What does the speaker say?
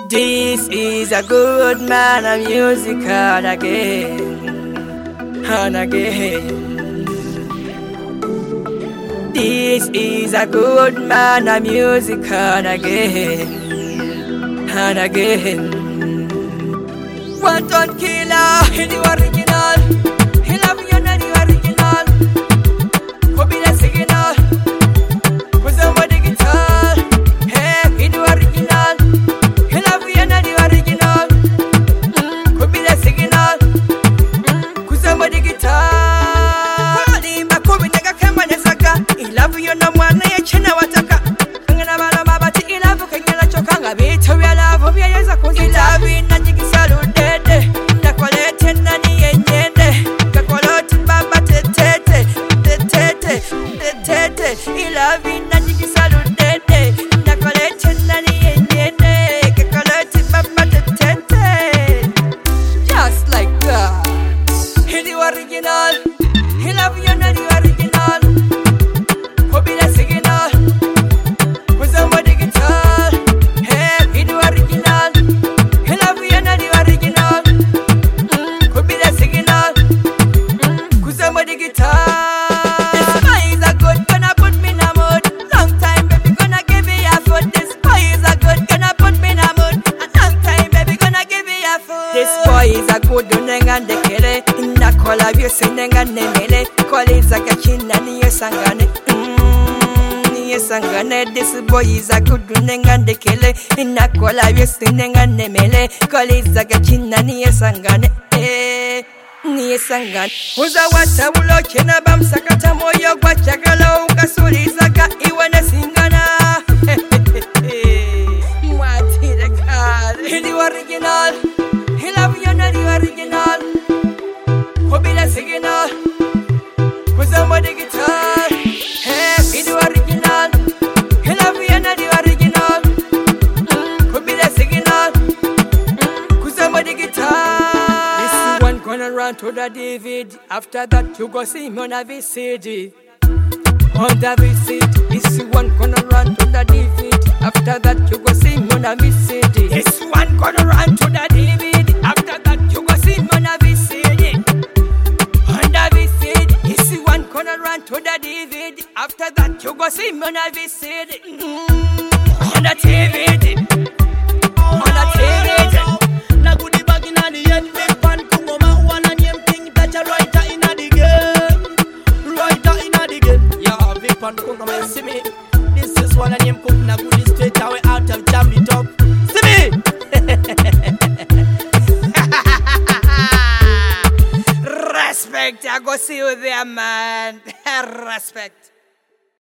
This is a good man of music and again and again. This is a good man of music and again and again. One ton killer in the original. He love you not the original. Who be the signal? Who's somebody guitar? Hey, in the original. He love you not the original. Who be the signal? Who's somebody guitar? Ni makobi nega kema nesaka. He love you no mwana ya chena wataka. Kangana bala mabati he love kengela chokanga. Bicho ya love vya yeza kuzi. He love you na jiki salude. Just like that. He the original. He love you not the original. Who be the signal? Who's somebody guitar? Hey, he the original. He love you not the original. Who be the signal? Who's somebody guitar? This boy is a good unenga ndekele. Nakola byose nenga nemele. Koliza gakina niyo sangane. Niyo sangane. This boy is a good unenga ndekele. Nakola byose nenga nemele. Koliza gakina niyo sangane. Niyo sangane. Uza wata bulo kena bamsakata moyo gwa chagala ukasuliza ka iwane singana. Mwati de kale. He the original. He love you not the original. Who be the signal? Who's somebody guitar? Hey, he the original. He love you not the original. Who be the signal? Who's somebody guitar? This one gonna run to the DVD. After that you go see him on a VCD. On the VCD. This one gonna run to the DVD. After that you go see him on a VCD. This one gonna run to the DVD. After that, you go see me on a VCD. On the VCD, this one gonna run to the DVD. After that, you go see me on a VCD. On the DVD. On the DVD. Na goodie bag inna the end, big pan kungoma one and name thing that you writer inna the game. Writer inna the game. Yeah, big pan kungoma, see me. This is one and name cook na goodie straight away out of jam it up. See me. Respect, I go see you there, man. Respect.